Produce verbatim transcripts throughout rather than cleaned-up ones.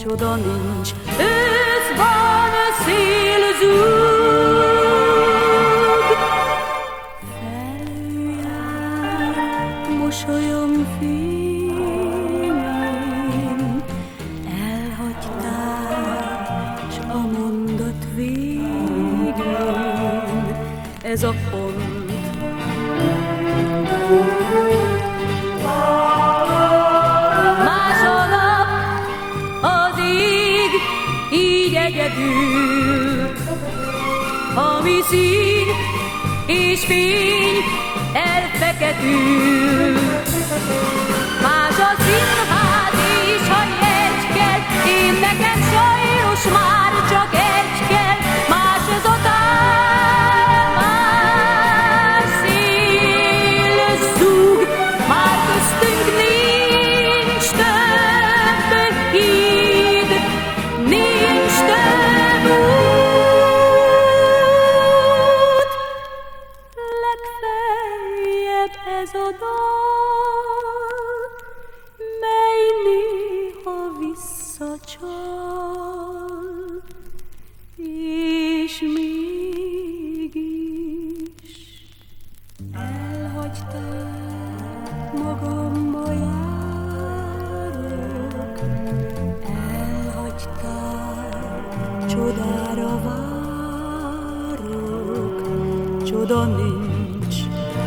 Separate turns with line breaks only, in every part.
csoda nincs. Őszban szél zúg, felüljár mosolyom fényén, elhagytál, s a mondat végén ez a pont. Másodnap az ég így egyedül, ami szín és fény elfeketül. Más a színház is, ha egy kell, én nekem sajnos már csak egy kell. Más ez a tár, más szél zúg, már köztünk nincs több híd, nincs több út. Legfeljebb ez a dal, mely néha visszacsal, és mégis elhagytál, magamba járok, elhagytál, csodára várok, csoda nincs.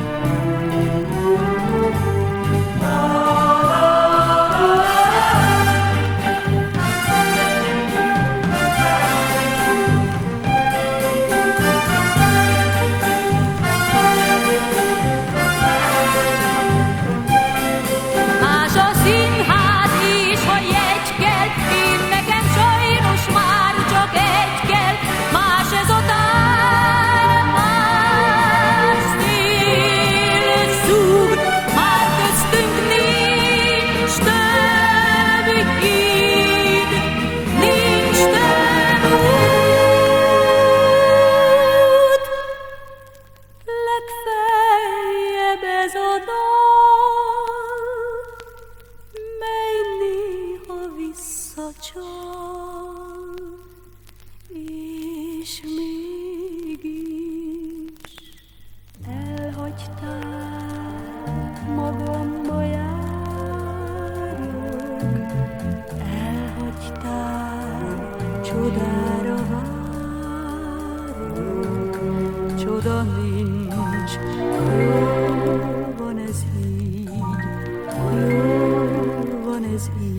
Más a színház is, ha jegy kell, én nekem sajnos már csak egy kell. Más ez a tár, más szél zúg, már köztünk nincs több híd, nincs több út. Legfeljebb ez a dal, mely néha visszacsal, és mégis elhagytál, magamba járok, elhagytál, csodára várok, csoda nincs. Jó van ez így, jó van ez így.